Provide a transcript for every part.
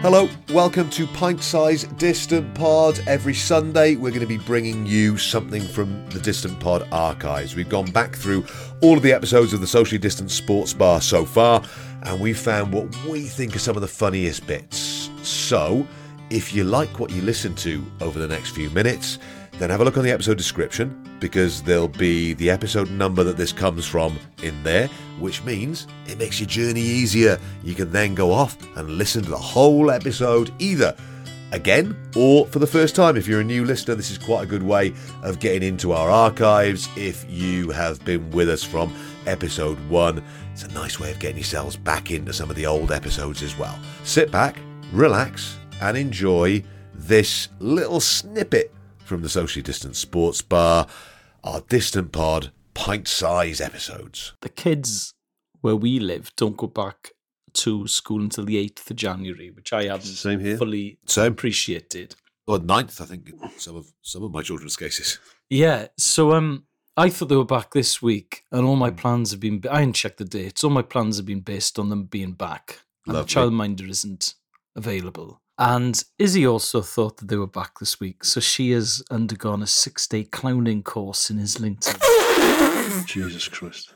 Hello, welcome to Pint Size Distant Pod. Every Sunday we're going to be bringing you something from the Distant Pod archives. We've gone back through all of the episodes of the Socially Distant Sports Bar so far, and we found what we think are some of the funniest bits. So, if you like what you listen to over the next few minutes, then have a look on the episode description, because there'll be the episode number that this comes from in there, which means it makes your journey easier. You can then go off and listen to the whole episode either again or for the first time. If you're a new listener, this is quite a good way of getting into our archives. If you have been with us from episode 1, it's a nice way of getting yourselves back into some of the old episodes as well. Sit back, relax, and enjoy this little snippet from the Socially Distant Sports Bar, our Distant Pod pint-size episodes. The kids where we live don't go back to school until the 8th of January, which I haven't fully appreciated. Or 9th, I think, in some of my children's cases. Yeah, so I thought they were back this week, and all my plans have been... I didn't check the dates. All my plans have been based on them being back. And the childminder isn't available. And Izzy also thought that they were back this week, so she has undergone a 6-day clowning course in Islington. Jesus Christ.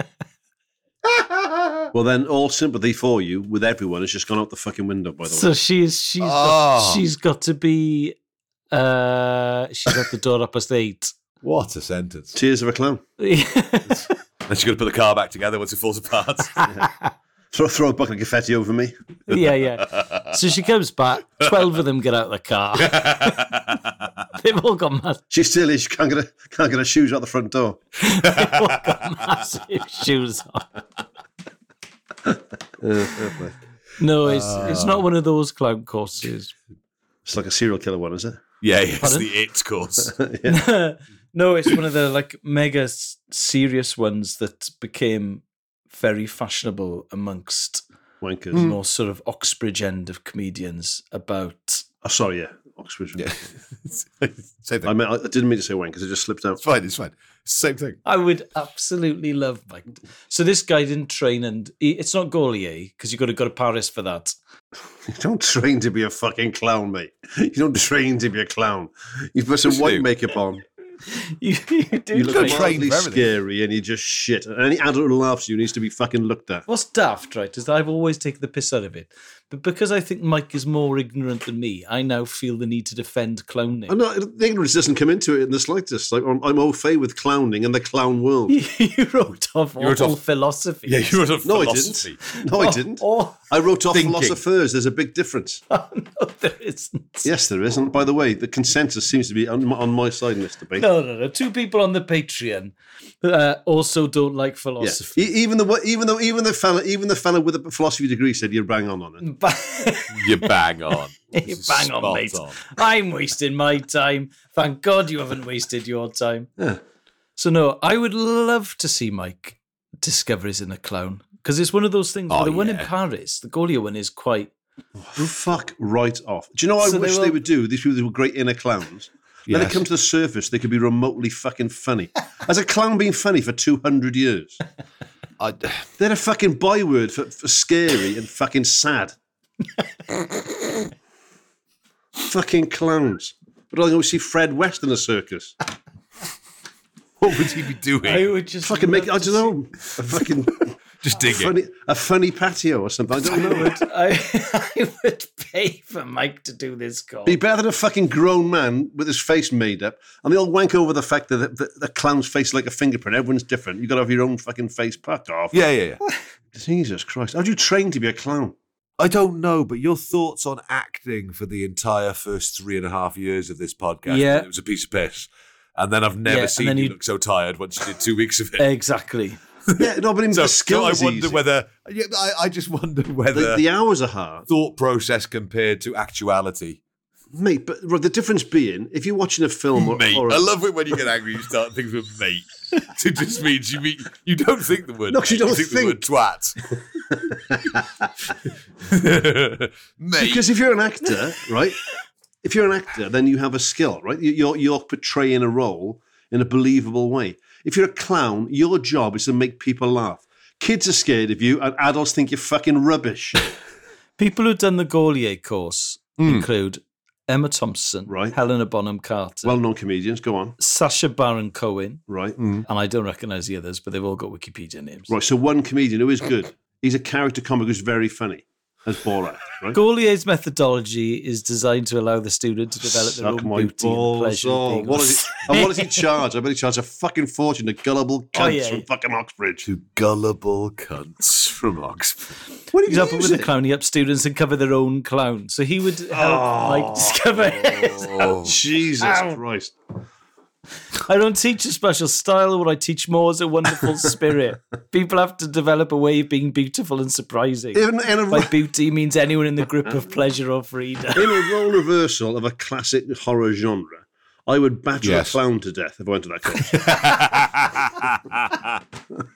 Well, then, all sympathy for you with everyone has just gone out the fucking window, by the way. So she's got to be... she's got the door up past 8. What a sentence. Tears of a clown. And she's got to put the car back together once it falls apart. Yeah. Throw a bucket of confetti over me. Yeah. So she comes back. 12 of them get out of the car. They've all got massive... She still is. She can't get her shoes out the front door. They've all got massive shoes on. No, it's not one of those clown courses. It's like a serial killer one, is it? Yeah, it's the IT course. No, it's one of the mega serious ones that became very fashionable amongst wankers, the more sort of Oxbridge end of comedians about... Oh, sorry, yeah. Oxbridge. Yeah. Same thing. I didn't mean to say wankers, it just slipped out. It's fine. Same thing. I would absolutely love Mike. So this guy didn't train, and it's not Gaulier, because you've got to go to Paris for that. You don't train to be a fucking clown, mate. You don't train to be a clown. You put some white makeup on. You look wildly scary and you just shit. And any adult who laughs at you needs to be fucking looked at. What's daft, right, is that I've always taken the piss out of it. But because I think Mike is more ignorant than me, I now feel the need to defend clowning. No, the ignorance doesn't come into it in the slightest. Like, I'm au fait with clowning and the clown world. You wrote off all philosophy. Yeah, you wrote off philosophy. No, I didn't. I wrote off philosophers. There's a big difference. Oh, no, there isn't. Yes, there isn't. By the way, the consensus seems to be on my side in this debate. No. 2 people on the Patreon also don't like philosophy. Yeah. Even the fella with a philosophy degree said you're bang on it. You bang on. You bang on, mate. I'm wasting my time. Thank God you haven't wasted your time. Yeah. So no, I would love to see Mike discover he's in a clown, because it's one of those things. The one in Paris, the Gaulier one, is quite... Fuck right off. Do you know what I wish they would do? These people who were great inner clowns. When they come to the surface, they could be remotely fucking funny. Has a clown been funny for 200 years? They're a fucking byword for scary and fucking sad. Fucking clowns. But I go see Fred West in a circus. What would he be doing? I would just fucking make, I don't know, a fucking... Just digging. A funny patio or something. I don't know. I would pay for Mike to do this call. Be better than a fucking grown man with his face made up, and they all wank over the fact that the clown's face is like a fingerprint. Everyone's different. You've got to have your own fucking face packed off. Yeah. Jesus Christ. How do you train to be a clown? I don't know, but your thoughts on acting for the entire first 3.5 years of this podcast, it was a piece of piss. And then I've never seen you look so tired once you did 2 weeks of it. Exactly. Yeah, no, but the skill is I wonder easy. whether... I just wonder whether... The hours are hard. Thought process compared to actuality. Mate, but the difference being, if you're watching a film... Mate, I love it when you get angry, you start things with mate. It just means you don't think the word... No, you don't think the word twat. Mate. Because if you're an actor, right... If you're an actor, then you have a skill, right? You're portraying a role in a believable way. If you're a clown, your job is to make people laugh. Kids are scared of you, and adults think you're fucking rubbish. People who've done the Gaulier course include Emma Thompson, Right. Helena Bonham Carter, Well-known comedians. Go on. Sacha Baron Cohen, Right. and I don't recognise the others, but they've all got Wikipedia names. Right. So one comedian who is good. He's a character comic who's very funny. As Borat, right? Gaulier's methodology is designed to allow the student to develop their Suck own my beauty and balls. pleasure. of being What does he charge? I bet he charges a fucking fortune to gullible cunts from fucking Oxbridge. To gullible cunts from Oxford. What For example, with the clowning up students and cover their own clown. So he would help Mike discover his own. Jesus Christ. I don't teach a special style. What I teach more is a wonderful spirit. People have to develop a way of being beautiful and surprising. By beauty means anyone in the grip of pleasure or freedom. In a role reversal of a classic horror genre, I would batter a clown to death if I went to that course.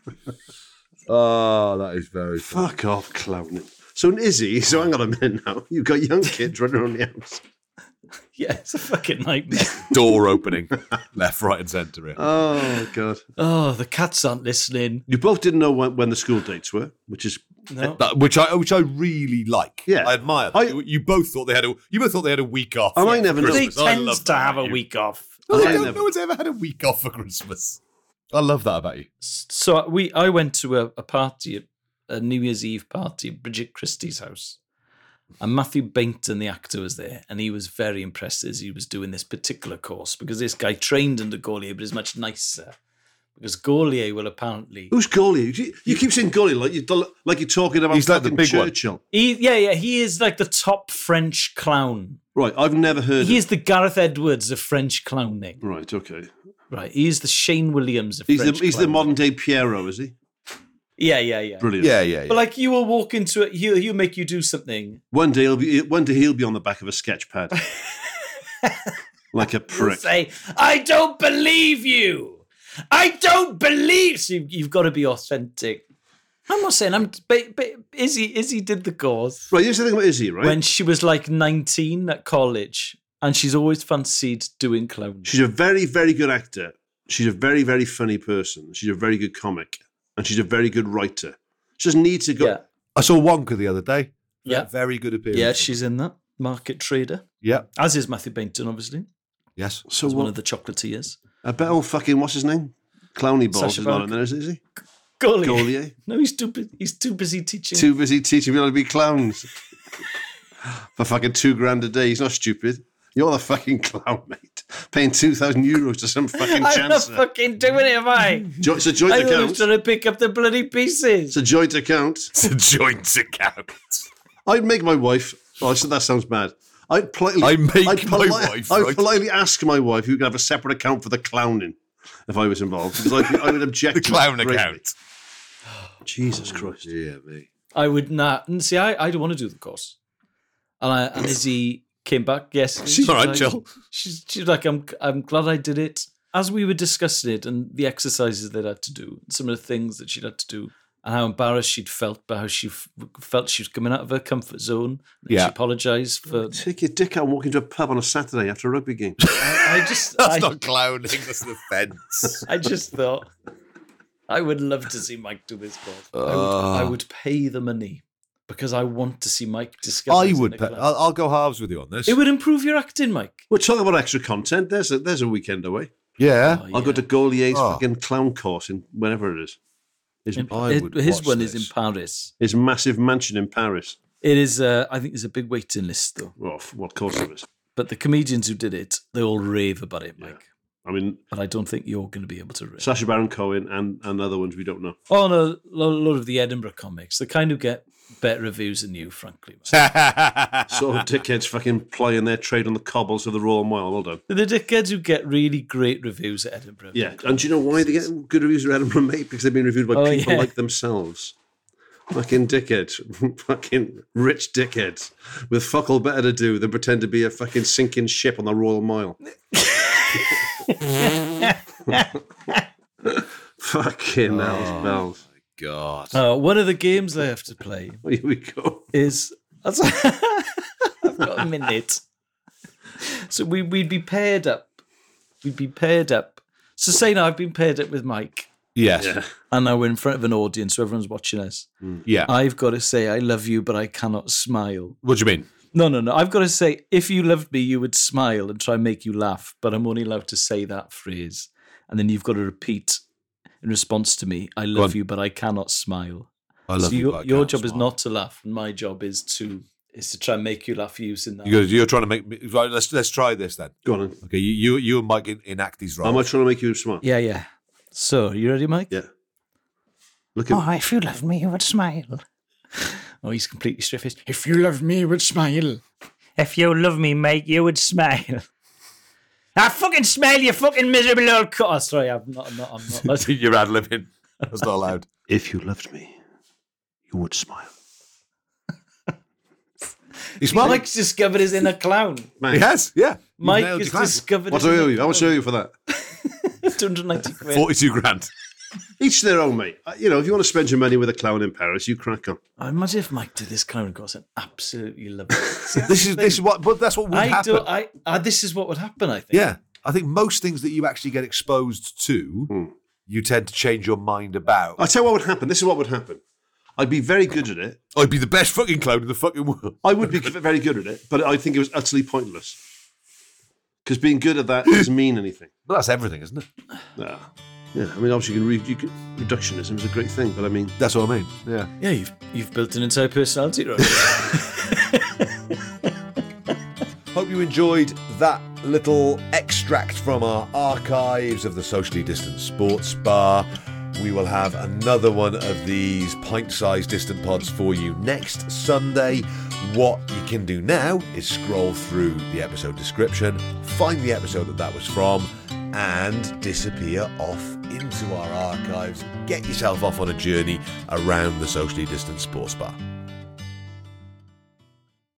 Oh, that is very funny. Fuck off, clowning. So Izzy, hang on a minute now. You've got young kids running around the house. Yeah, it's a fucking nightmare. Door opening, left, right, and centre. Here. Oh, God. Oh, the cats aren't listening. You both didn't know when the school dates were, which is No. Which I really like. Yeah. I admire. You both thought they had a week off. And I never know. They Christmas. I tend love to that have a about you. week off. No one's ever had a week off for Christmas. I love that about you. So I went to a party, a New Year's Eve party at Bridget Christie's house. And Matthew Bainton, the actor, was there, and he was very impressed as he was doing this particular course because this guy trained under Gaulier, but is much nicer. Because Gaulier will apparently... Who's Gaulier? You keep saying Gaulier like you're talking about He's like the big Churchill. one. He is like the top French clown. Right, I've never heard He is the Gareth Edwards of French clowning. Right, okay. Right, he is the Shane Williams of He's French the clowning. modern day Pierrot, is he? Yeah. Brilliant. Yeah. But like you will walk into it, he'll make you do something. One day he'll be on the back of a sketch pad. Like a He'll prick. say, "I don't believe you. I don't believe." So you've got to be authentic. I'm not saying but Izzy did the course. Right, here's the thing about Izzy, right? When she was like 19 at college, and she's always fancied doing clowning. She's a very, very good actor. She's a very, very funny person. She's a very good comic. And she's a very good writer. She doesn't need to go... Yeah. I saw Wonka the other day. Yeah. Very good appearance. Yeah, she's in that. Market trader. Yeah. As is Matthew Bainton, obviously. Yes. So As one of the chocolatiers. I bet old fucking, what's his name? Clowny Balls Sacha is not Baron in there, is he? Gaulier. Gaulier? No, he's too busy teaching. Too busy teaching people how to be clowns. For fucking $2,000 a day. He's not stupid. You're the fucking clown, mate. Paying €2,000 to some fucking I'm not chancer. fucking doing it, am I? It's a joint I was account. trying to pick up the bloody pieces. It's a joint account. It's a joint account. I'd make my wife... Oh, so that sounds bad. I'd politely... I make my wife, I'd right? politely ask my wife who could have a separate account for the clowning if I was involved. Because I would object The to it clown greatly. account. Jesus Christ. Yeah, me. I would not. And see, I don't want to do the course. And Izzy came back. Yes, She's all right, like, Jill. She's like, I'm glad I did it. As we were discussing it and the exercises they'd had to do, some of the things that she'd had to do, and how embarrassed she'd felt by how she felt she was coming out of her comfort zone. And Yeah. she apologised for. Take your dick out and walk into a pub on a Saturday after a rugby game. That's not clowning, that's an offence. I just thought I would love to see Mike do this course. I would pay the money because I want to see Mike discover. I his would. inner clown. I'll go halves with you on this. It would improve your acting, Mike. We're talking about extra content. There's a weekend away. Yeah. Oh, I'll go to Gaulier's Oh. fucking clown course in whenever it is. His watch one is this. in Paris. His massive mansion in Paris. It is. I think there's a big waiting list though. Well, what course it is. But the comedians who did it, they all rave about it, Mike. I mean, But I don't think you're going to be able to rave. Sacha Baron Cohen and other ones we don't know. Oh no, a lot of the Edinburgh comics, they kind of get better reviews than you, frankly. Sort of dickheads fucking plying their trade on the cobbles of the Royal Mile. Well done. The dickheads who get really great reviews at Edinburgh. Yeah, and do you know why they get good reviews at Edinburgh, mate? Because they've been reviewed by people like themselves. Fucking dickheads. Fucking rich dickheads. With fuck all better to do than pretend to be a fucking sinking ship on the Royal Mile. Fucking hell's bells. God. One of the games they have to play Here we go. is... I've got a minute. So we'd be paired up. So say now I've been paired up with Mike. Yes. Yeah. and now we're in front of an audience, so everyone's watching us. Yeah. I've got to say, I love you, but I cannot smile. What do you mean? No. I've got to say, if you loved me, you would smile and try and make you laugh, but I'm only allowed to say that phrase. And then you've got to repeat in response to me, I love you, but I cannot smile. I love so you, but I your can't job is smile. not to laugh, and my job is to try and make you laugh using that. You're trying to make me. Right, let's try this then. Go on then. Okay, you and Mike enact these roles. Am I trying to make you smile? Yeah. So, you ready, Mike? Yeah. Look at if you loved me, you would smile. Oh, he's completely stripped. If you loved me, you would smile. If you love me, mate, you would smile. I fucking smell you, fucking miserable old cut. Oh, sorry, I'm not. You're ad-libbing. That's not allowed. If you loved me, you would smile. He smiled. Mike's discovered his inner clown. Man, He has, yeah. You've Mike nailed has your clown. discovered what his do I inner owe you? How much do I owe you for that? 290 quid. 42 grand. Each their own, mate. If you want to spend your money with a clown in Paris, you crack on. I imagine if Mike did this clown course and absolutely loved it. This is what, but that's what would happen. This is what would happen, I think. Yeah, I think most things that you actually get exposed to, you tend to change your mind about. I'll tell you what would happen. This is what would happen. I'd be very good at it. I'd be the best fucking clown in the fucking world. I would be very good at it, but I think it was utterly pointless. Because being good at that doesn't mean anything. But that's everything, isn't it? Yeah. I mean, obviously, reductionism is a great thing, but I mean, That's what I mean. Yeah. Yeah, you've built an entire personality, right? Hope you enjoyed that little extract from our archives of the Socially Distant Sports Bar. We will have another one of these pint-sized distant pods for you next Sunday. What you can do now is scroll through the episode description, find the episode that was from, and disappear off into our archives. Get yourself off on a journey around the Socially Distant Sports Bar.